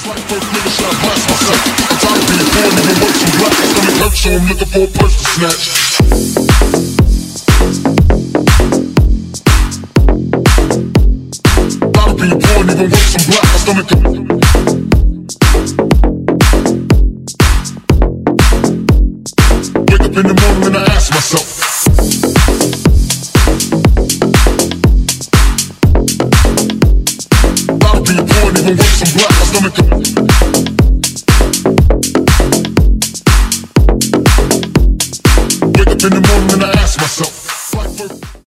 So I'm looking for a purse to snatch. Gotta be born, even with some black. My stomach wake up in the morning and I ask myself, gotta be born, even with some black. My stomach in the morning and I ask myself,